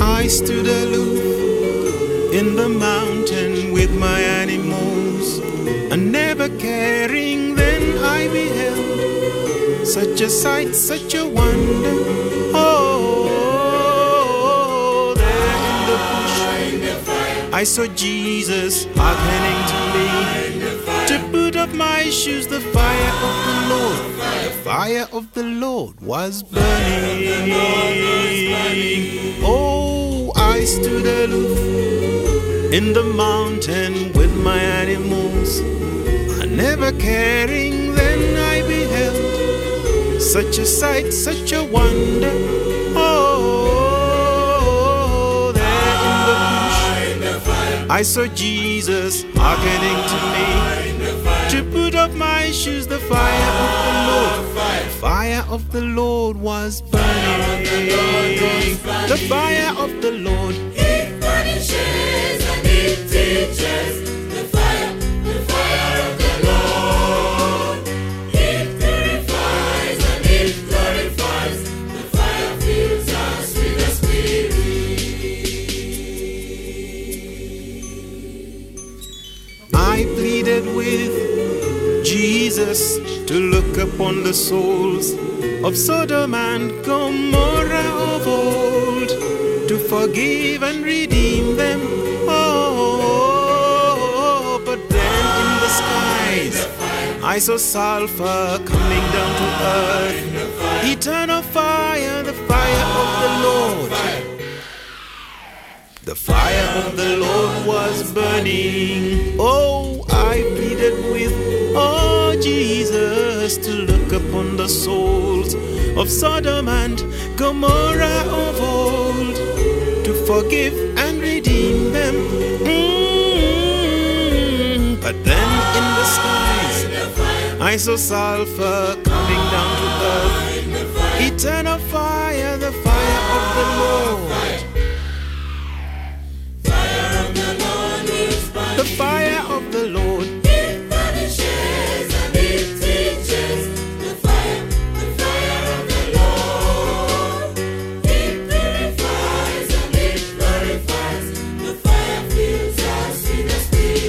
I stood aloof in the mountain with my animals, and never caring, then I beheld such a sight, such a wonder. Oh, there in the bush I saw Jesus hearkening to me to put up my shoes. The fire of the Lord, the fire of the Lord was burning. Oh, I stood aloof in the mountain with my animals, and never caring, then I beheld such a sight, such a wonder. Oh, there in the bush I saw Jesus hearkening to me to put up my shoes. The fire of the Lord, the fire of the Lord was burning. The fire of the Lord, It punishes and it teaches. The fire of the Lord. It purifies and it glorifies. The fire fills us with the Spirit. I pleaded with Jesus to look upon the souls of Sodom and Gomorrah of old, to forgive and redeem them. Oh, but then in the skies I saw sulfur coming down to earth, eternal fire, the fire of the Lord. The fire of the Lord was burning. Oh, I pleaded with, oh, Jesus, to look upon the souls of Sodom and Gomorrah of old, to forgive and redeem them. But then in the skies I saw sulfur coming down to earth, eternal fire, the fire of the Lord. The fire of the Lord, It punishes and it teaches. The fire of the Lord. It purifies and it glorifies. The fire fills us with the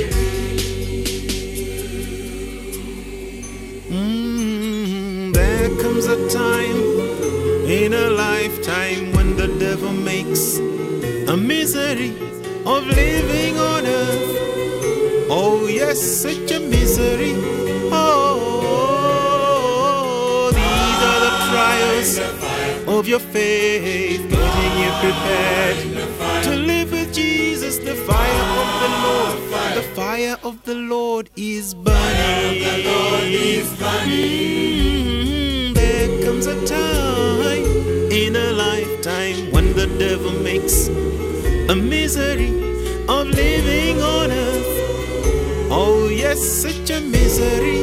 Spirit. There comes a time in a lifetime when the devil makes a misery of living on earth. Oh yes, such a misery. Oh, these are the trials of your faith, getting you prepared to live with Jesus. The fire of the Lord, the fire of the Lord is burning. There comes a time in a lifetime when the devil makes a misery of living on earth. Oh yes, such a misery.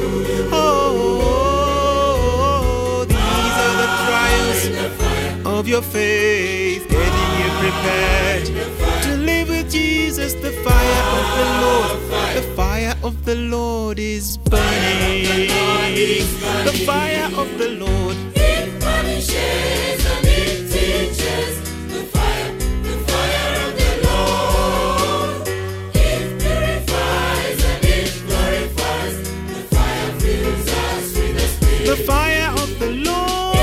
Oh, these are the trials of your faith, getting you prepared to live with Jesus. The fire of the Lord, the fire of the Lord is burning. The fire of the Lord, It punishes and it teaches. The fire of the Lord. It purifies and it glorifies. The fire fills us with the Spirit. the fire of the Lord.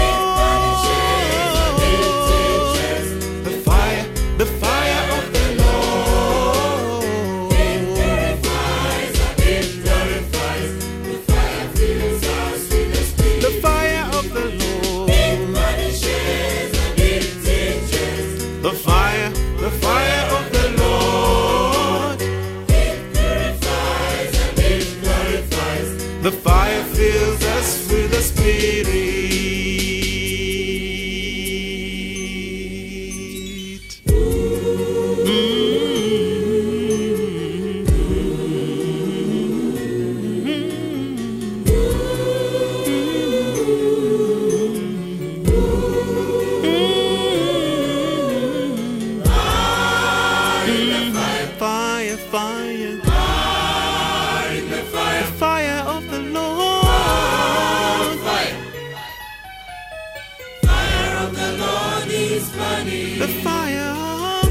The fire of the Lord. It purifies and it glorifies. The fire fills us with the Spirit. The fire of the Lord. It punishes and it teaches. The fire of the Lord. It purifies and it glorifies. The fire fills us with the Spirit. Fire, fire, The fire, the fire of the Lord. fire of the Lord is burning. The fire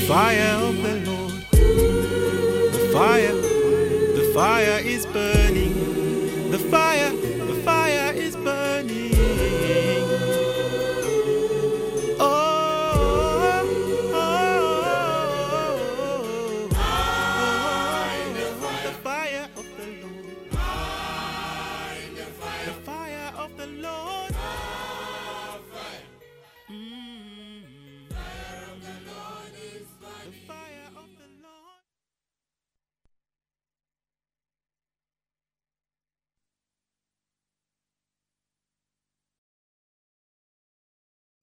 fire of the Lord. The fire is burning. The fire